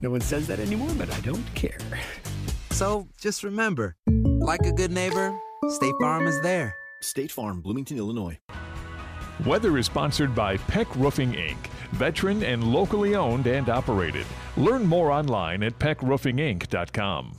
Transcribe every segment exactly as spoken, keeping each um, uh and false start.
No one says that anymore, but I don't care. So just remember, like a good neighbor, State Farm is there. State Farm, Bloomington, Illinois. Weather is sponsored by Peck Roofing, Incorporated. Veteran and locally owned and operated. Learn more online at peck roofing inc dot com.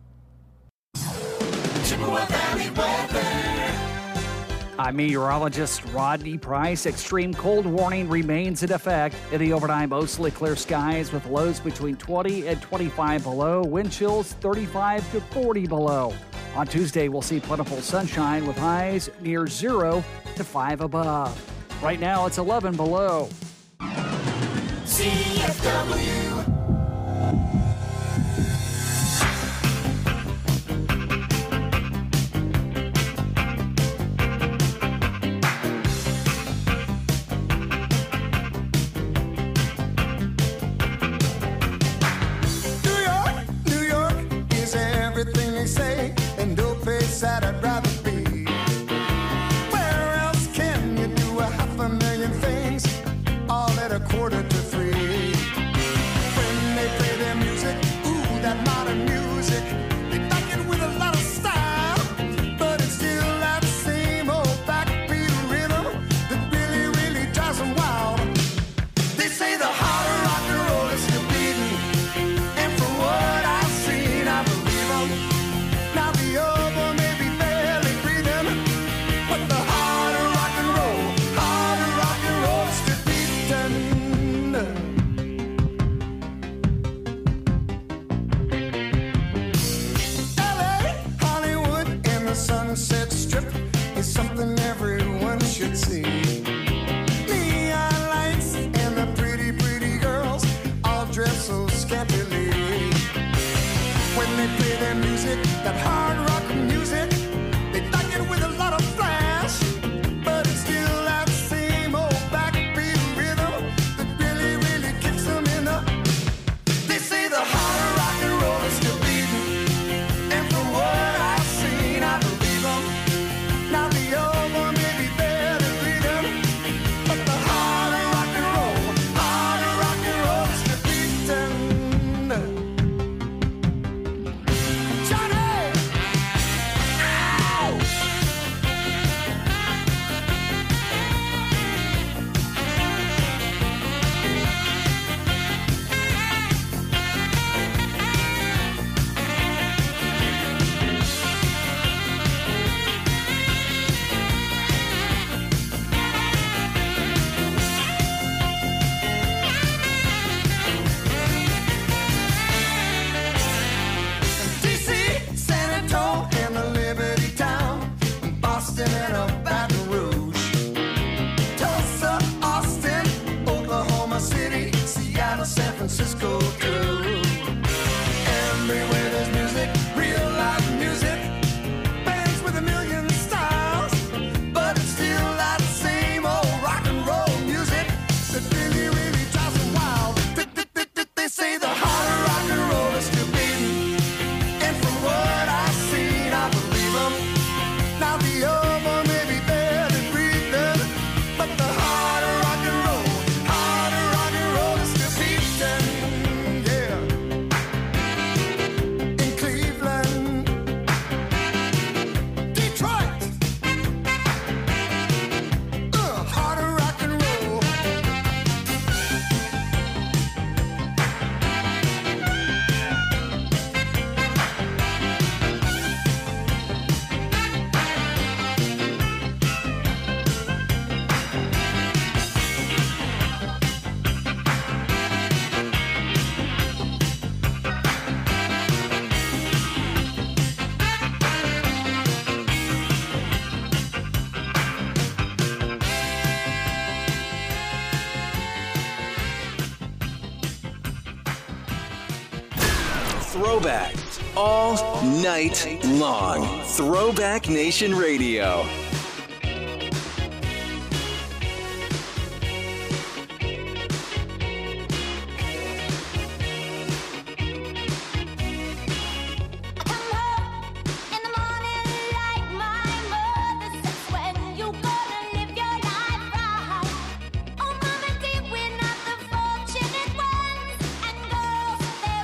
Chippewa Valley weather. I'm meteorologist Rodney Price. Extreme cold warning remains in effect. In the overnight, mostly clear skies with lows between twenty and twenty-five below. Wind chills thirty-five to forty below. On Tuesday, we'll see plentiful sunshine with highs near zero to five above. Right now, it's eleven below. C F W. That I'd rather be. Where else can you do a half a million things all at a quarter to three? When they play their music, ooh, that modern music, they back it with a lot of style, but it's still that same old backbeat rhythm that really, really drives them wild. They say the heart of rock and roll is still beating, and from what I've seen, I believe them. Now the old may be barely breathing, but the heart of rock and roll, heart of rock and roll is still beating. L A, Hollywood, and the Sunset Strip is something everyone should see. Neon lights and the pretty, pretty girls all dress so scantily. When they play their music, that hard rock music, they back it with a lot of flash, but it's still that same old backbeat rhythm that really, really kicks them in the. They say the heart of rock and roll is still beating, and from what I've seen, I believe them. Now the old one may be barely breathing, but the heart of rock and roll, heart of rock and roll is still beating. San Francisco too. Everywhere there's music, real life music, bands with a million styles, but it's still that same old rock and roll music that really, really drives them wild. They say the heart of rock and roll is still beating, and from what I've seen, I believe them. Now the old one may be barely breathing, but the heart of rock and roll, heart of rock and roll is still beating. Yeah. In Cleveland, Detroit, uh, heart of rock and roll. Throwbacks all night long. Throwback Nation Radio. Oh, Mama, dear, we're not the fortunate ones, and girls, they're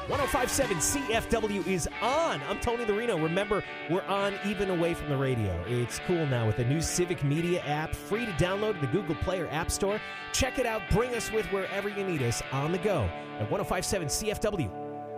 one oh five point seven C F W is on. I'm Tony the Reno. Remember, we're on even away from the radio. It's cool now with the new Civic Media app, free to download in the Google Play or App Store. Check it out. Bring us with wherever you need us on the go at one oh five point seven C F W.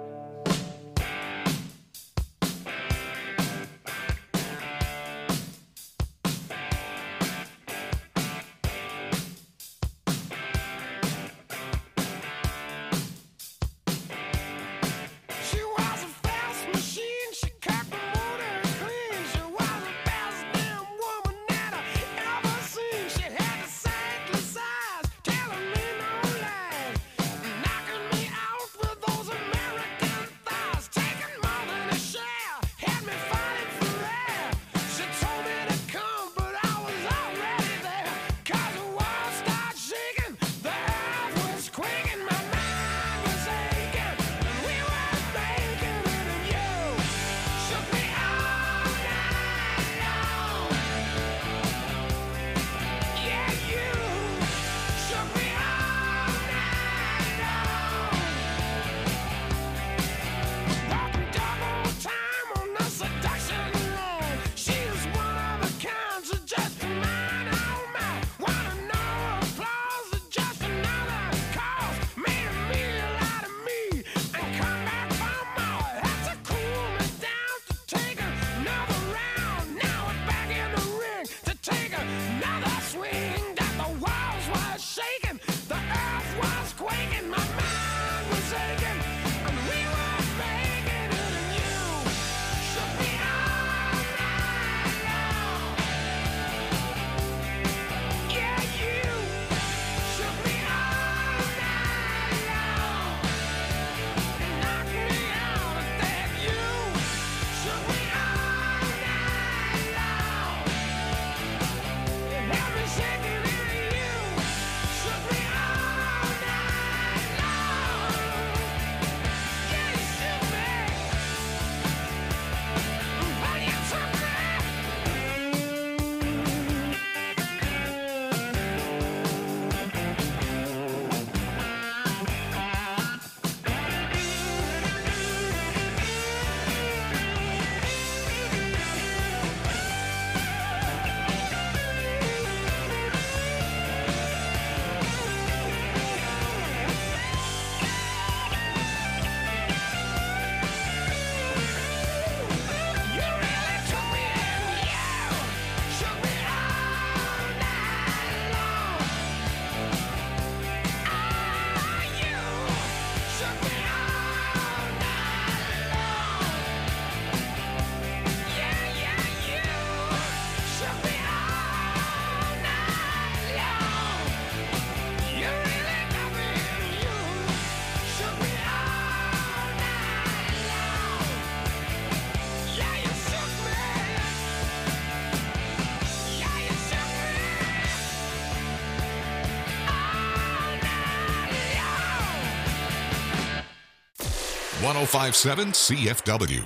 one oh five point seven C F W.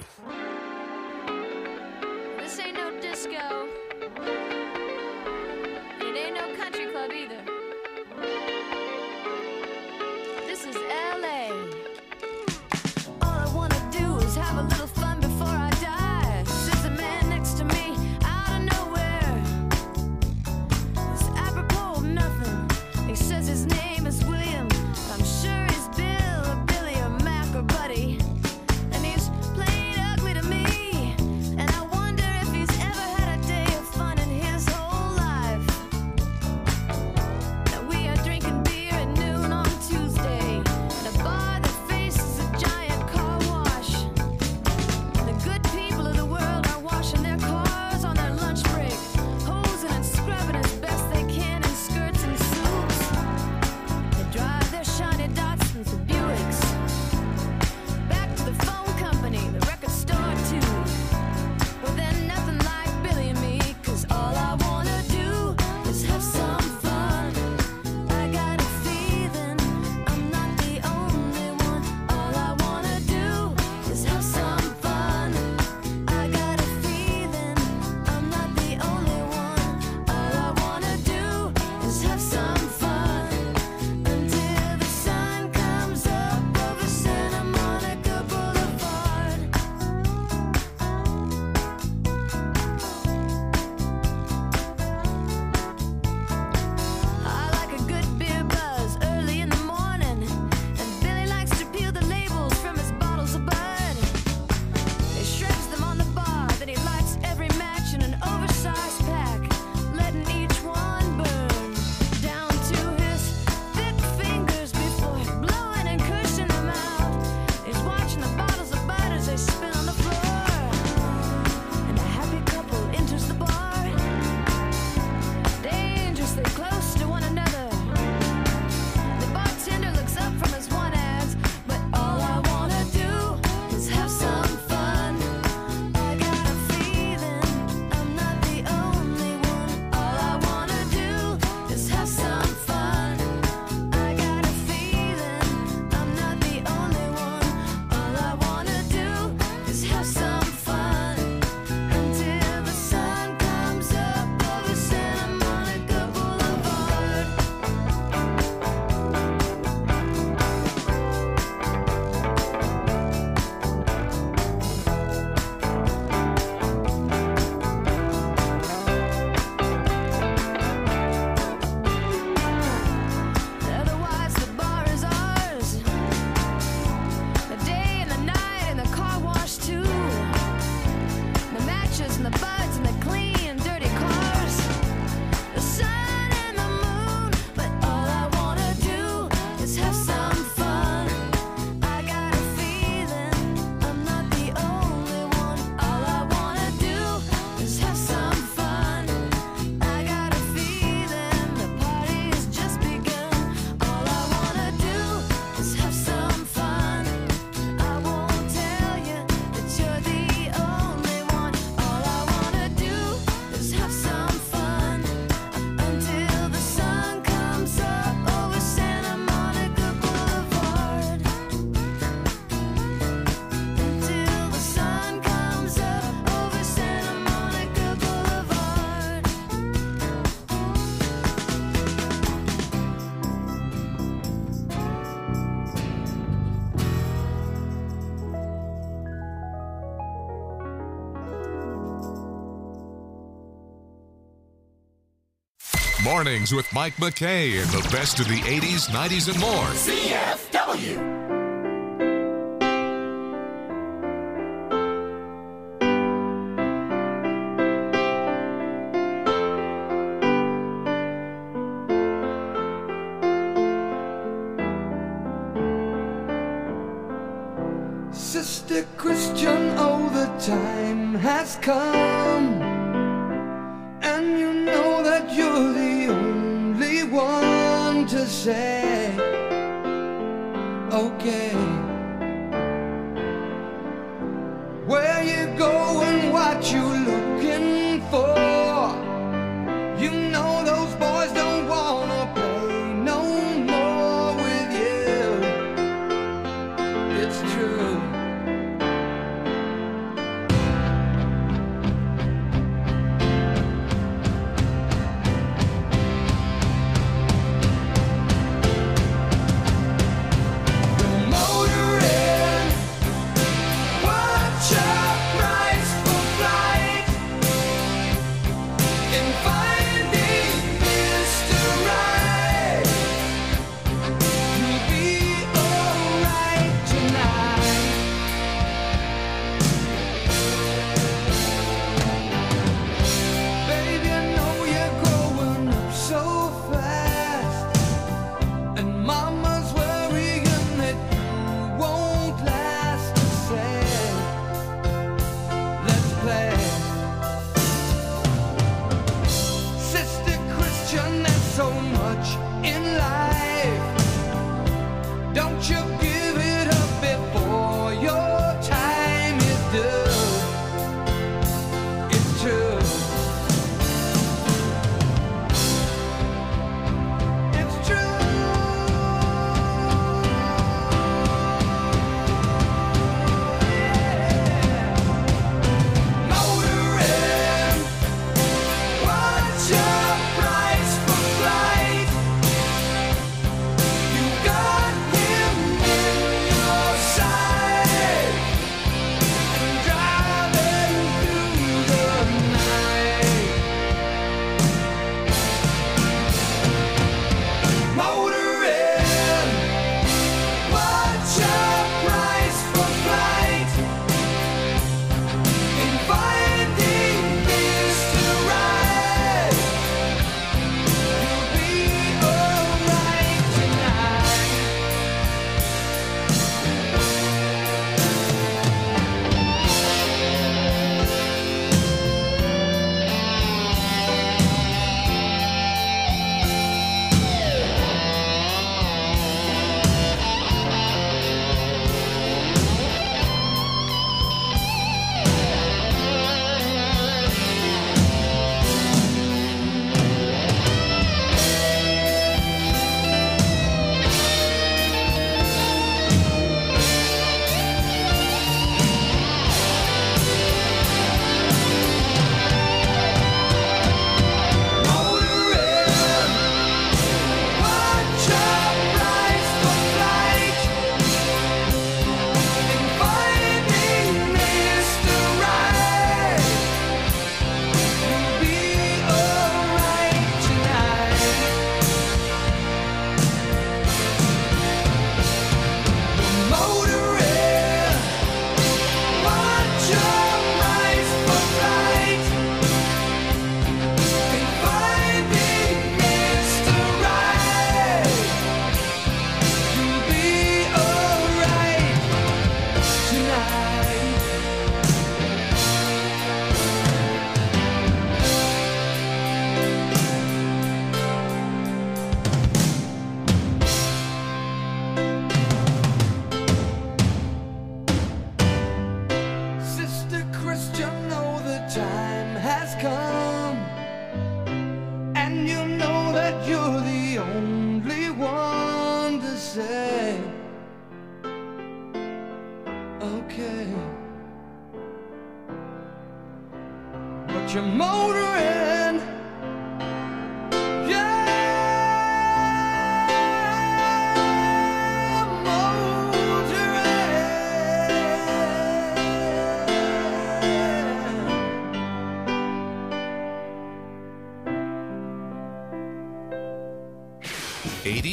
This ain't no disco. It ain't no country club either. This is L A. All I wanna do is have a little fun before I die. Sits a man next to me out of nowhere. It's apropos of nothing. He says his name is William. I'm sure he's Bill or Billy or Mac or Buddy. And he's played up Mornings with Mike McKay and the best of the eighties, nineties, and more. C F W. Sister Christian, oh, the time has come, and you know that you're the only one to say, okay, where you going, what you looking for. You know those boys don't wanna play no more with you. It's true. Motor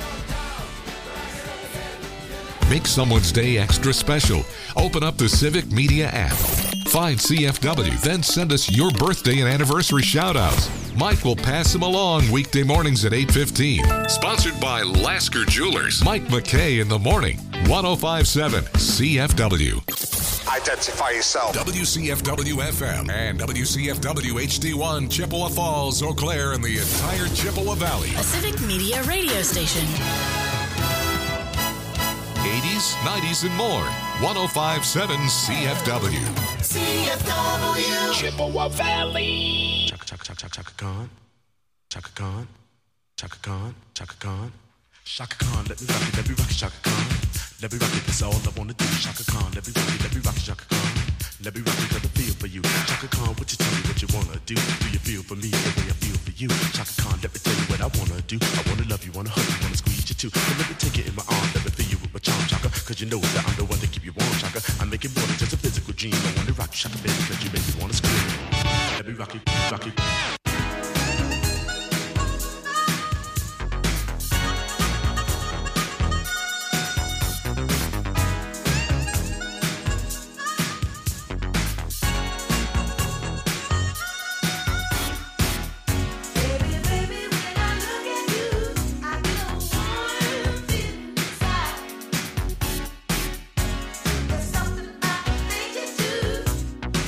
Make someone's day extra special. Open up the Civic Media app. Find C F W, then send us your birthday and anniversary shout-outs. Mike will pass them along weekday mornings at eight fifteen. Sponsored by Lasker Jewelers. Mike McKay in the morning. one oh five point seven C F W. Identify yourself. W C F W F M and W C F W H D one, Chippewa Falls, Eau Claire, and the entire Chippewa Valley. A Civic Media radio station. eighties, nineties, and more. one oh five point seven C F W. C F W. Chippewa Valley. Chaka Chaka Chaka Chaka Khan. Chaka Khan. Chaka Khan. Chaka Khan. Chaka Khan, let me rock it, let me rock it, Chaka Khan. Let me rock it, that's all I wanna do. Chaka Khan, let me rock it, let me rock it, Chaka Khan. Let me rock it, let me feel for you. Chaka Khan, what you tell me what you wanna do? Do you feel for me the way I feel for you? Chaka Khan, let me tell you what I wanna do. I wanna love you, wanna hug you, wanna squeeze you too. So let me take it in my arms, let me feel you with my charm, Chaka. Cause you know that I'm the one to keep you warm, Chaka. I make it more than just a physical dream. I wanna rock you, Chaka, baby, cause you make me wanna scream. Let me rock you, rock you. There's something I need you to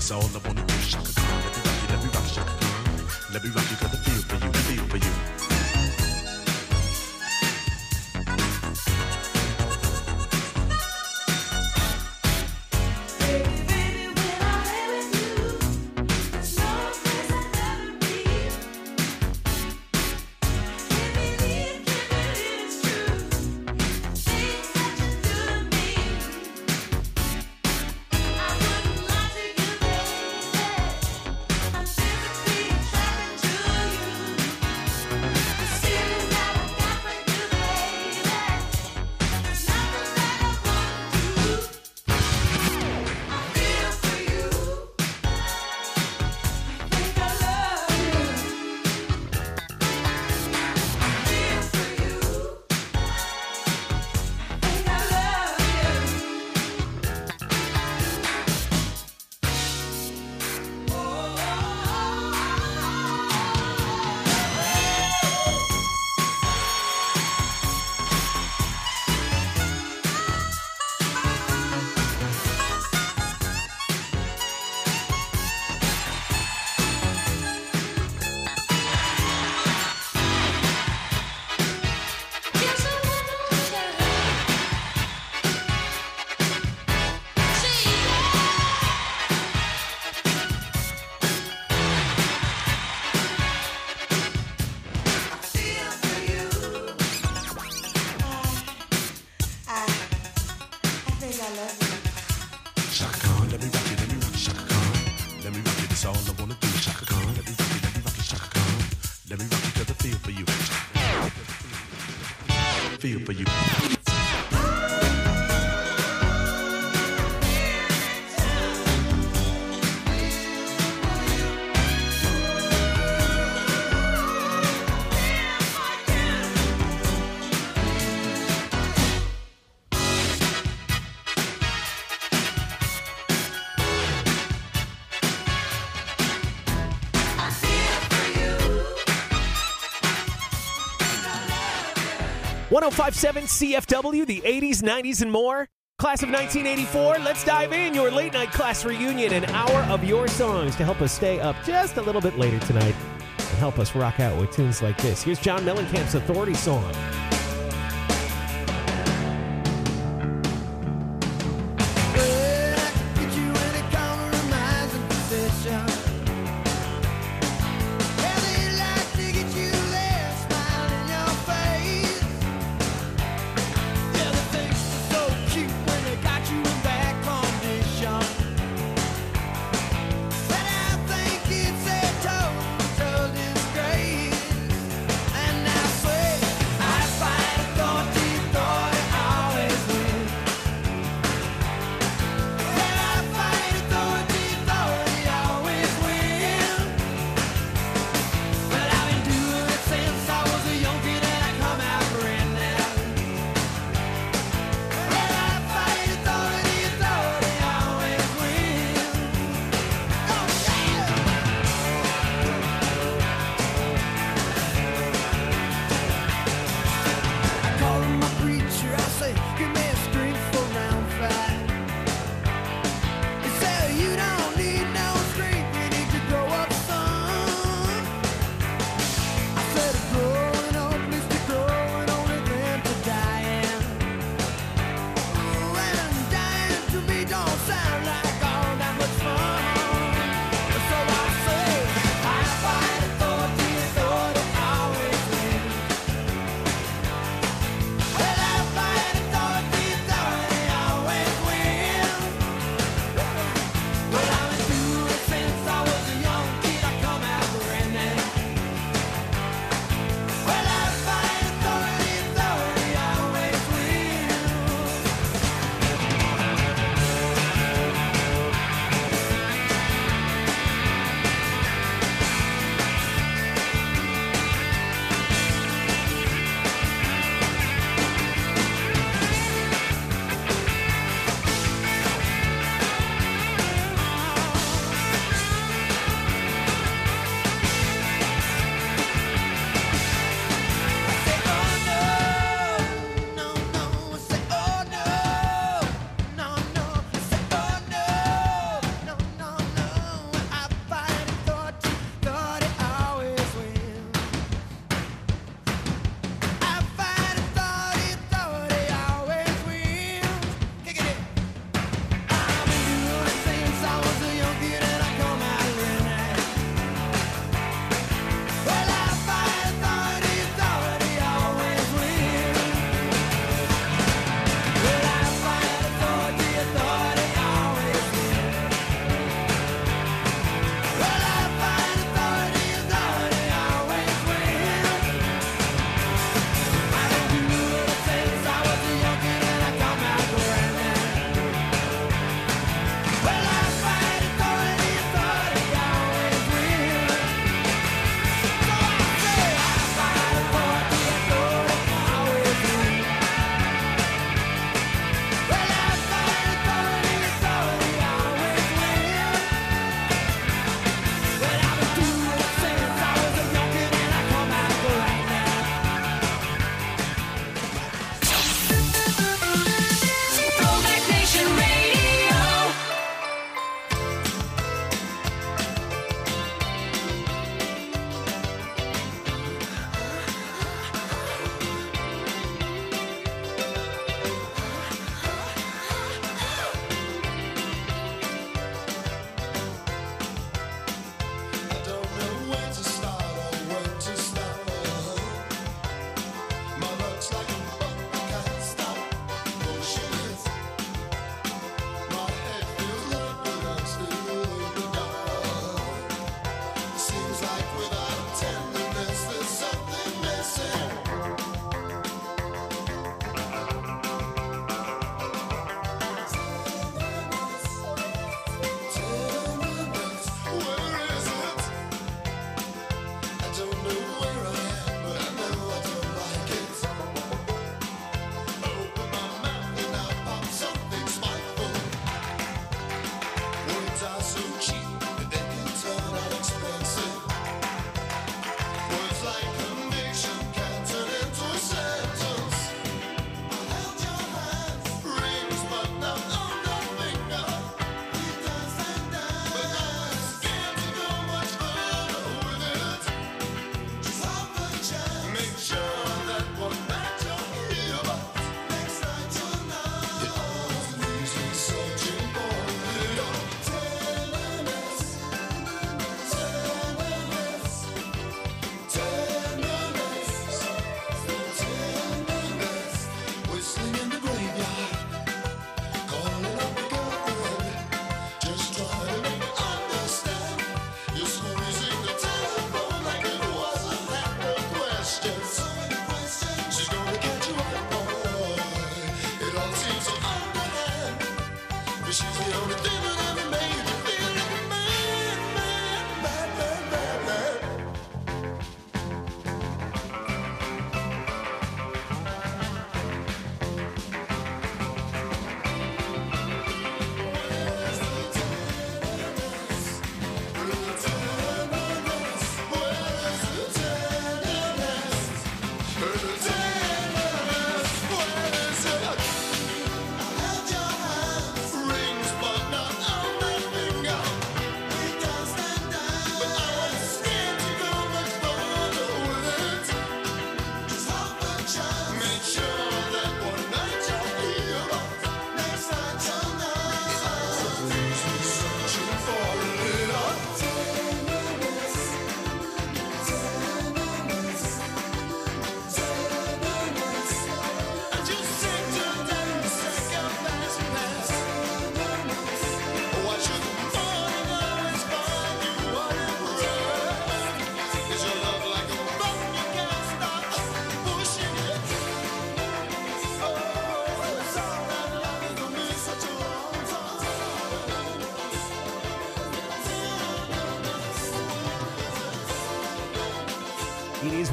That's all I wanna do. Shaka Khan, let me rock you, let me rock you, Shaka Khan. Let me rock you 'cause I feel for you, feel for you. Feel for you. one oh five point seven C F W, the eighties, nineties, and more. Class of nineteen eighty-four, let's dive in. Your late night class reunion, an hour of your songs to help us stay up just a little bit later tonight and help us rock out with tunes like this. Here's John Mellencamp's Authority song. I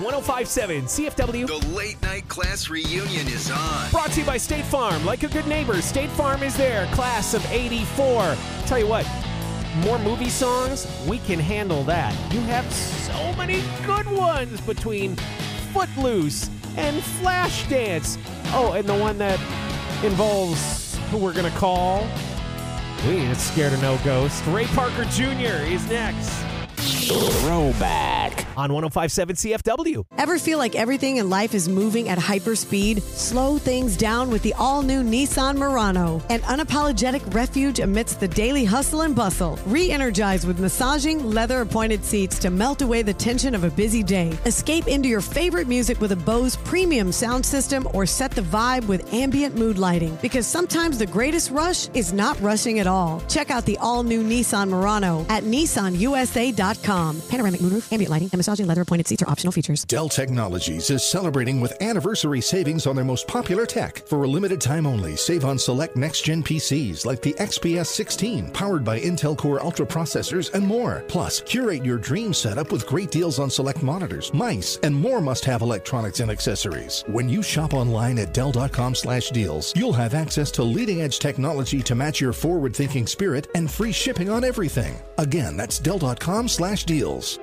one oh five point seven C F W. The late night class reunion is on. Brought to you by State Farm. Like a good neighbor, State Farm is there. Class of eighty-four. Tell you what, more movie songs, we can handle that. You have so many good ones between Footloose and Flashdance. Oh, and the one that involves who we're going to call. We ain't scared of no ghost. Ray Parker Junior is next. Throwback on one oh five point seven C F W. Ever feel like everything in life is moving at hyperspeed? Slow things down with the all-new Nissan Murano, an unapologetic refuge amidst the daily hustle and bustle. Re-energize with massaging, leather-appointed seats to melt away the tension of a busy day. Escape into your favorite music with a Bose premium sound system or set the vibe with ambient mood lighting. Because sometimes the greatest rush is not rushing at all. Check out the all-new Nissan Murano at Nissan U S A dot com. Panoramic moonroof, ambient lighting, and massaging leather-appointed seats are optional features. Dell Technologies is celebrating with anniversary savings on their most popular tech. For a limited time only, save on select next-gen P Cs like the X P S sixteen, powered by Intel Core Ultra processors and more. Plus, curate your dream setup with great deals on select monitors, mice, and more must-have electronics and accessories. When you shop online at Dell dot com slash deals, you'll have access to leading-edge technology to match your forward-thinking spirit and free shipping on everything. Again, that's Dell dot com slash deals.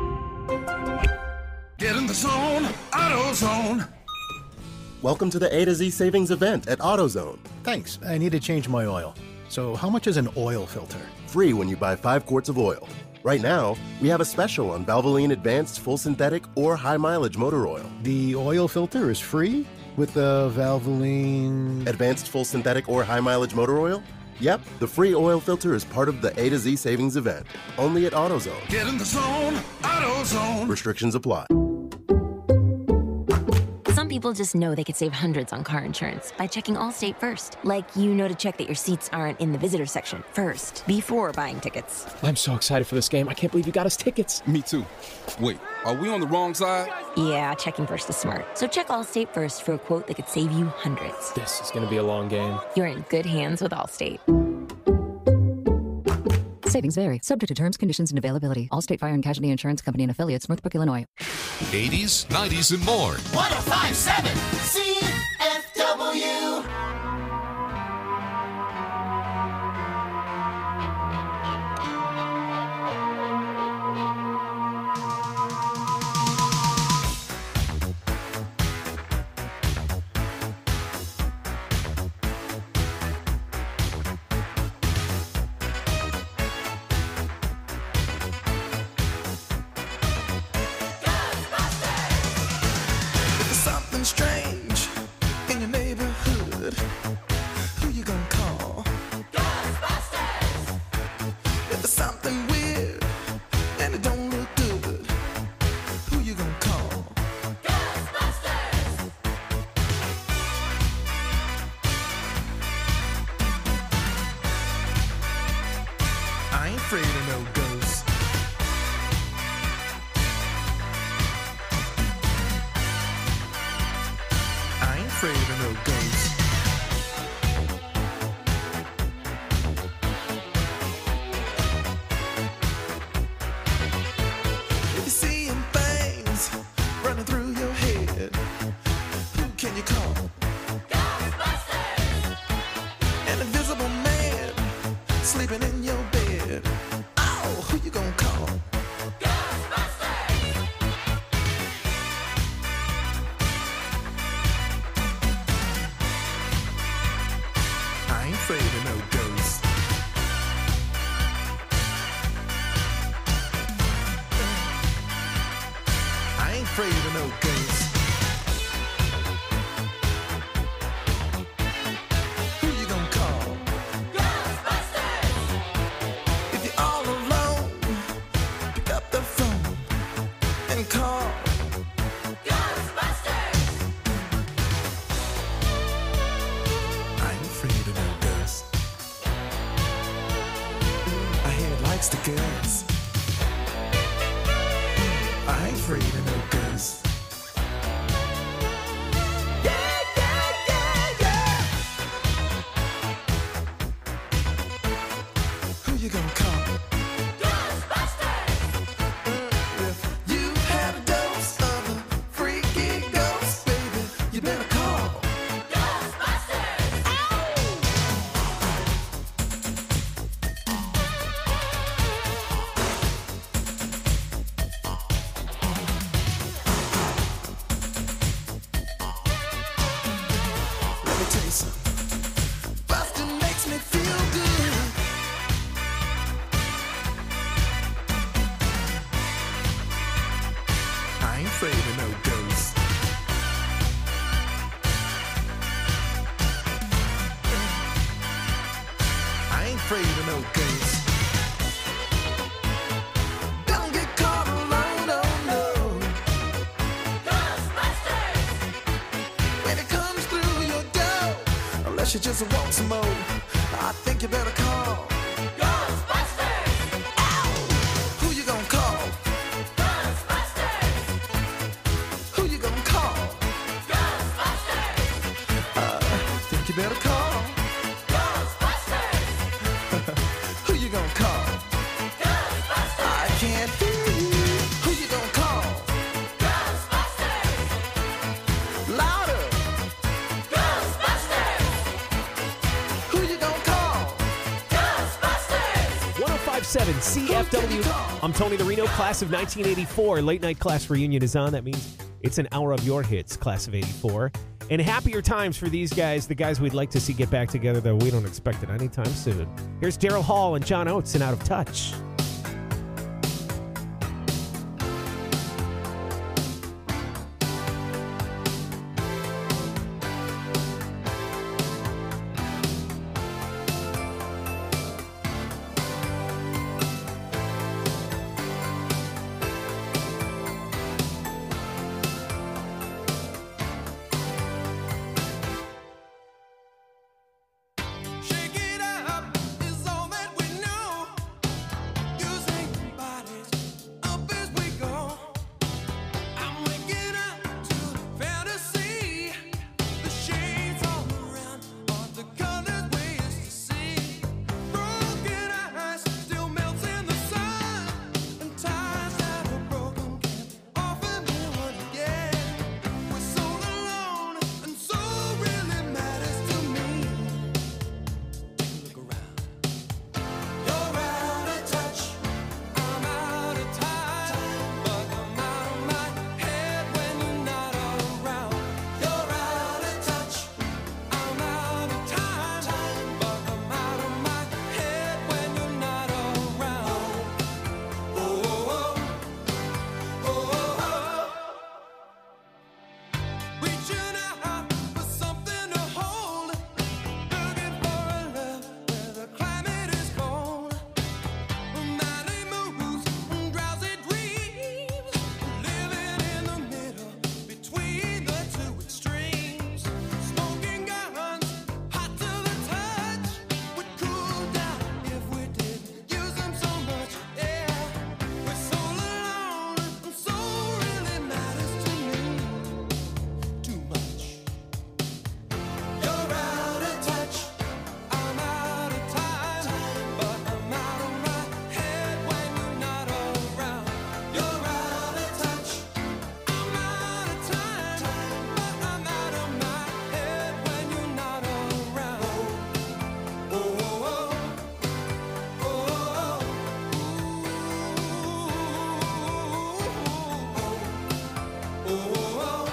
Get in the zone, AutoZone. Welcome to the A to Z savings event at AutoZone. Thanks. I need to change my oil. So how much is an oil filter? Free when you buy five quarts of oil. Right now, we have a special on Valvoline Advanced Full Synthetic or High Mileage Motor Oil. The oil filter is free with the Valvoline Advanced Full Synthetic or High Mileage Motor Oil? Yep, the free oil filter is part of the A to Z savings event. Only at AutoZone. Get in the zone, AutoZone. Restrictions apply. Some people just know they could save hundreds on car insurance by checking Allstate first. Like you know to check that your seats aren't in the visitor section first, before buying tickets. I'm so excited for this game. I can't believe you got us tickets. Me too. Wait, are we on the wrong side? Yeah, checking first is smart. So check Allstate first for a quote that could save you hundreds. This is going to be a long game. You're in good hands with Allstate. Savings vary, subject to terms, conditions, and availability. Allstate Fire and Casualty Insurance Company and affiliates, Northbrook, Illinois. eighties, nineties, and more. one oh five point seven C F W. Strange in your neighborhood, who you gonna call? Ghostbusters! If there's something weird and it don't look good, who you gonna call? Ghostbusters! I ain't afraid of no ghosts. Afraid of no ghosts. If you're seeing things running through your head, who can you call? Ghostbusters! An invisible man sleeping in your bed. Oh, who you gonna call? Afraid of no ghosts. I ain't afraid of no ghosts. Who you gonna call? Ghostbusters! If you're all alone, pick up the phone and call. Ghostbusters! I ain't afraid of no ghosts. I hear it likes the girls. I ain't afraid of no ghosts. afraid of no ghosts. Don't get caught alone, oh no. Ghostbusters! When it comes through your door, unless you just want some more, I think you better call Ghostbusters! Ow! Who you gonna call? Ghostbusters! Who you gonna call? Ghostbusters! I think you better call Who you gonna call? Ghostbusters! I can't hear you. Who you gonna call? Ghostbusters! Louder! Ghostbusters! Who you gonna call? Ghostbusters! one oh five point seven C F W. I'm Tony the Reno, class of nineteen eighty-four. Late night class reunion is on. That means it's an hour of your hits, class of eighty-four. And happier times for these guys, the guys we'd like to see get back together, though we don't expect it anytime soon. Here's Daryl Hall and John Oates and Out of Touch. Shake it up is all that we know. Using bodies up as we go. I'm waking up to fantasy. The shades all around are the colors we used to see. Broken eyes still melts in the sun, and ties that are broken can't offer me one again. We're so alone, and so really matters to me. Look around. You're out of touch. I'm out of time. But I'm out of my head when you're not around. You're out of touch. I'm out of time. But I'm out of my head when you're not around. Oh, oh, oh, oh, oh. Reaching out for something to hold. Looking for a love where the climate is cold. Nightly moves and drowsy dreams. Living in the middle between the two extremes. Smoking guns, hot to the touch. Would cool down if we didn't use them so much. Yeah, we're so alone, and so really matters to me. Too much. You're out of touch. I'm out of time. But I'm out of my head when you're not around. You're out of touch. I'm out of time. But I'm out of my head when you're not around. Oh, oh, oh, oh, oh, oh,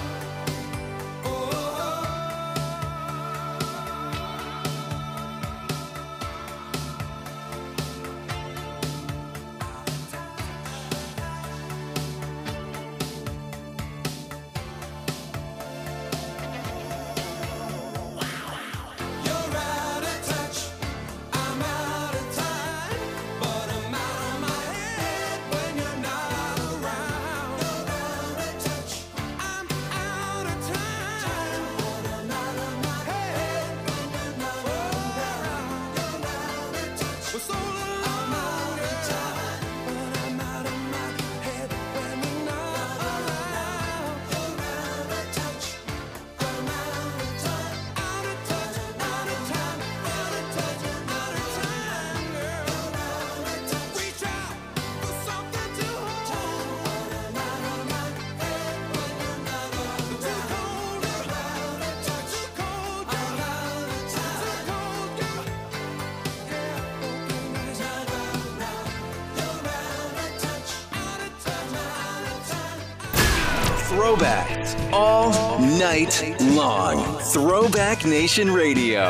You're out of touch. I'm out of time. But I'm out of my head when you're not around. You're out of touch. I'm out of time. But I'm out of my head when you're not around. You're out of touch. We're so alone. I'm out of time. But I'm out of my head when you're not around. You're out of touch. I'm out of time. Out of touch. Out of time. Out of touch. Out of time, girl. You're out of touch. Reach out for something to hold. But I'm out of my head when you're not around. Too cold. You're out of touch. Too cold. I'm out of time. Too cold, girl. Yeah, broken eyes not around. You're out of touch. Out of touch. Out of time. Throwbacks all night long. Throwback Nation Radio.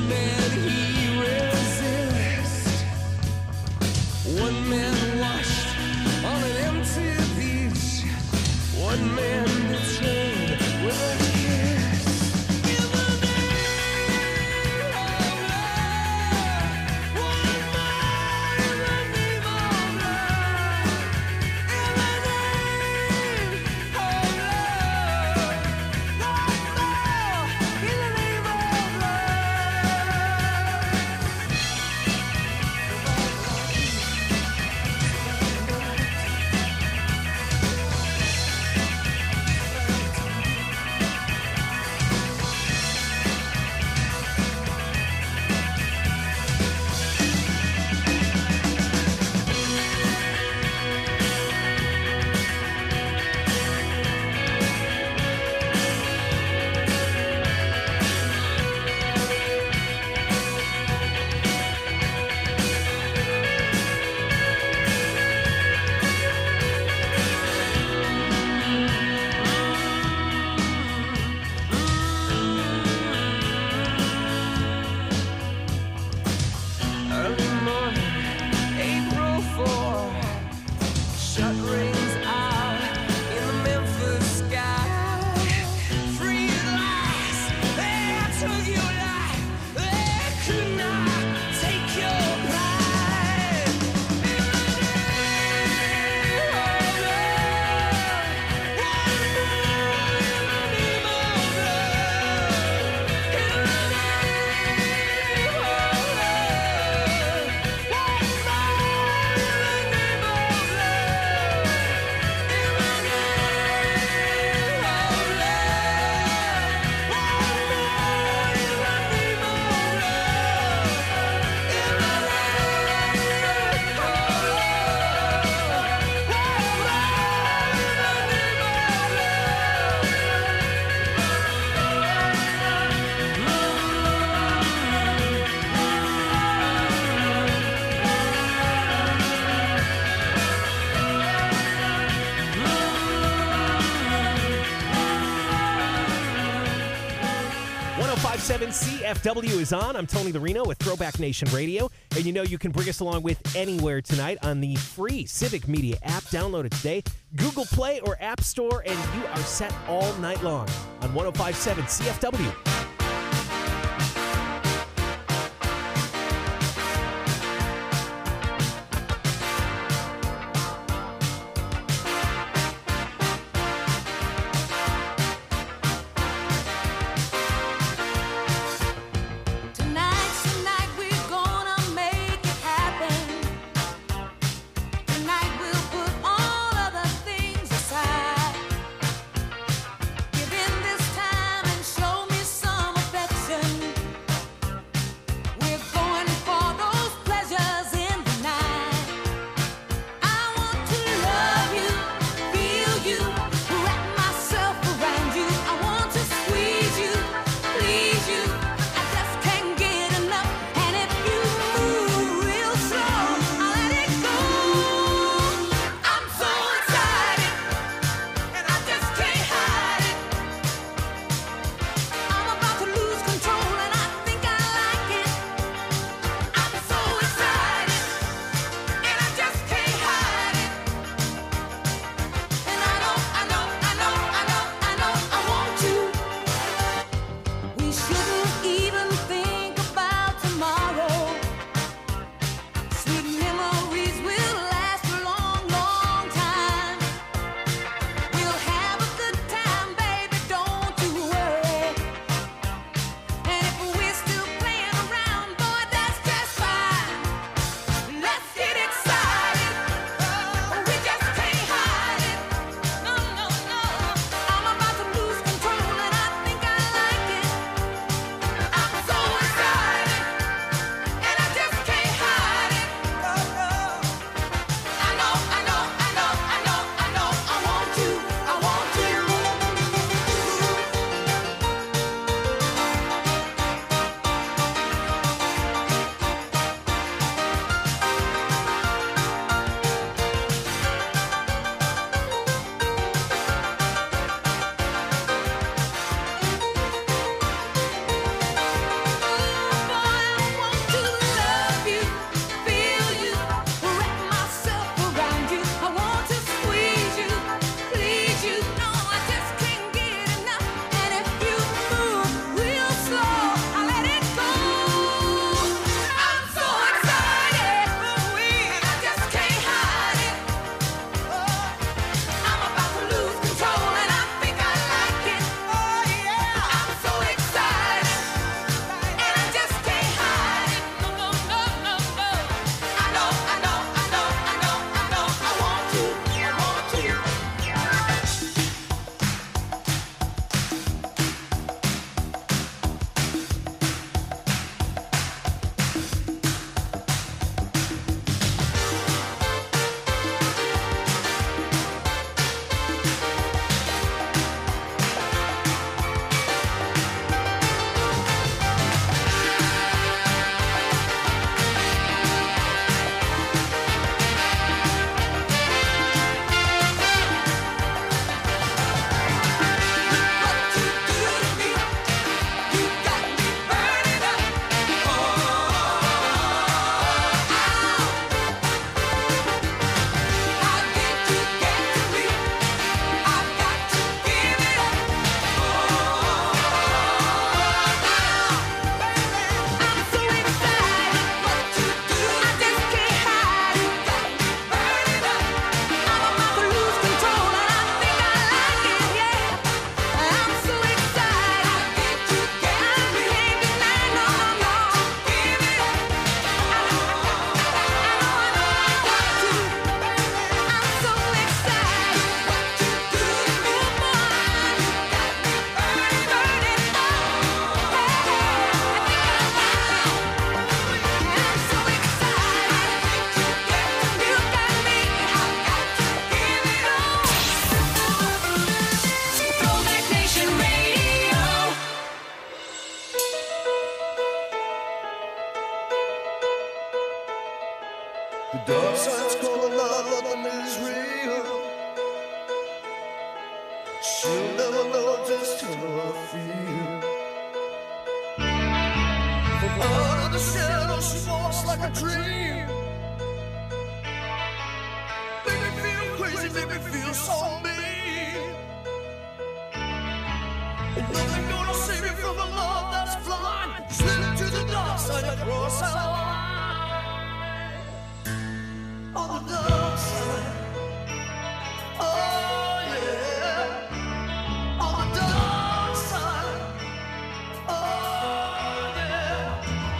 then he resists. One man washed on an empty beach. One man betrayed with a kiss. In the name of love, one more in the name of love. In the name of love, one more in the name of love. Early morning, April fourth, shut rings out in the Memphis sky. Free at last, they took your life, they could not take your pride. In the name of love, one more in the name of love. In the name of love. one oh five point seven C F W is on. I'm Tony the Reno with Throwback Nation Radio. And you know you can bring us along with anywhere tonight on the free Civic Media app. Download it today. Google Play or App Store, and you are set all night long on one oh five point seven C F W. Tonight's the night we're gonna make it happen. Tonight we'll put all other things aside. Give in this time and show me some. feel. From out of the shadows, she walks like a dream. Make me feel crazy, make me feel so mean. Ain't nothing gonna save me from a love that's blind. Slip into the dark side and cross that line. On the dark side. Oh yeah. On the dark side. Oh yeah.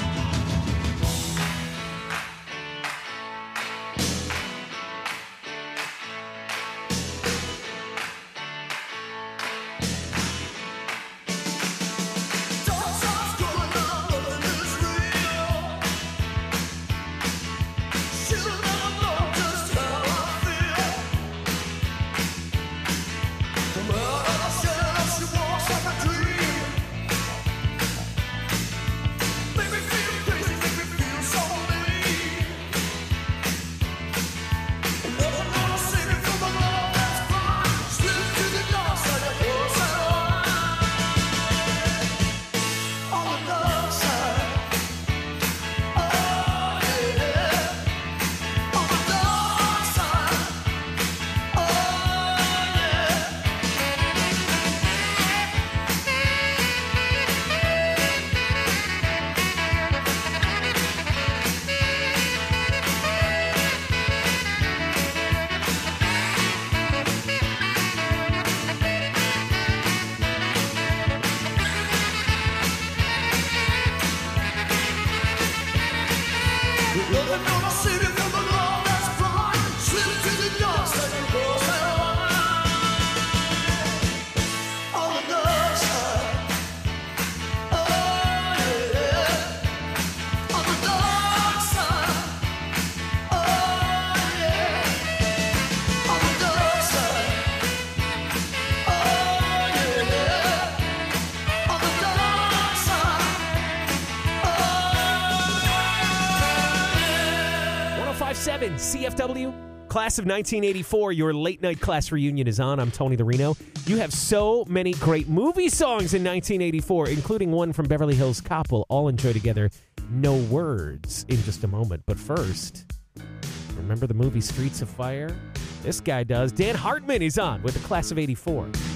C F W, class of nineteen eighty-four, your late night class reunion is on. I'm Tony the Reno. You have so many great movie songs in nineteen eighty-four, including one from Beverly Hills Cop. We'll all enjoy together No Words in just a moment. But first, remember the movie Streets of Fire? This guy does. Dan Hartman is on with the class of eighty-four.